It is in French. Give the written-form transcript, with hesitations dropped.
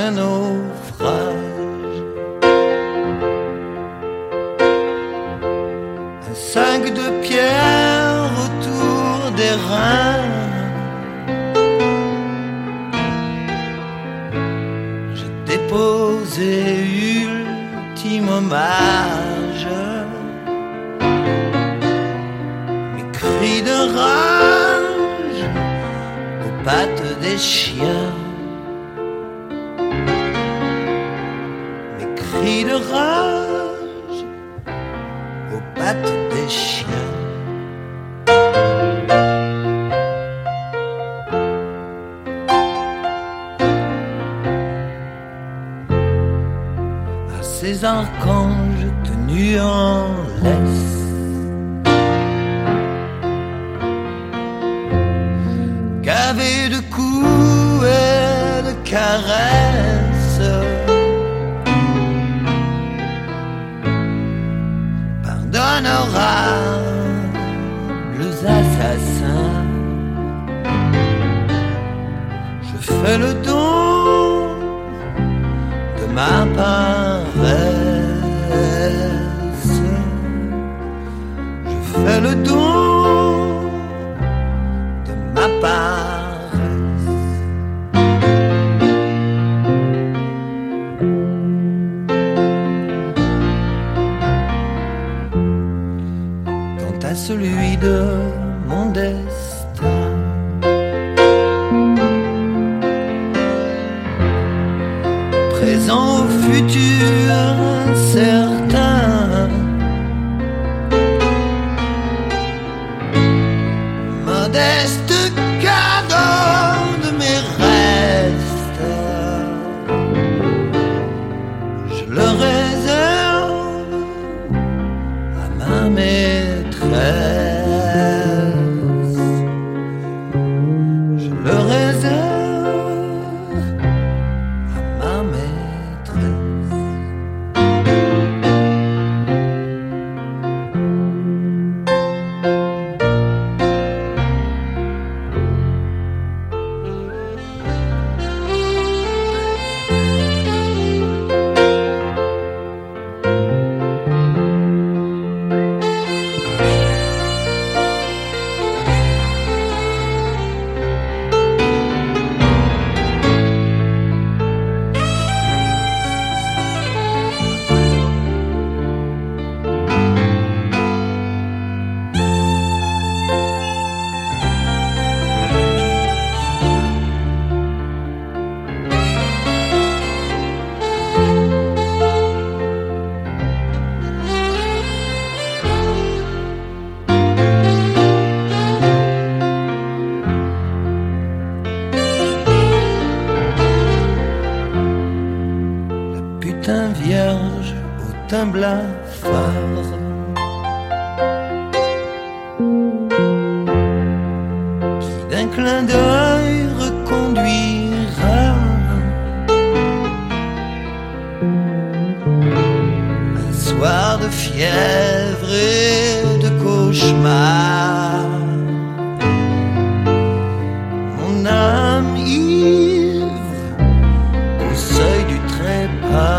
un naufrage. Un sac de pierre autour des reins. J'ai déposé ultime hommage. Mes cris de rage aux pattes des chiens. Mes cris de rage aux pattes des chiens. À ces archanges tenus en laisse, gavés de coups et de caresses, pardonnables assassins, je fais le don de ma paresse. Je fais le don de ma paresse. Quant à celui de mon destin, présent au futur incertain, modeste cadeau de mes restes, je le réserve à ma maîtresse. Je le réserve à ma maîtresse. Putain vierge au teint blafard, qui d'un clin d'œil reconduira un soir de fièvre et de cauchemar. Mon âme ivre au seuil du trépas,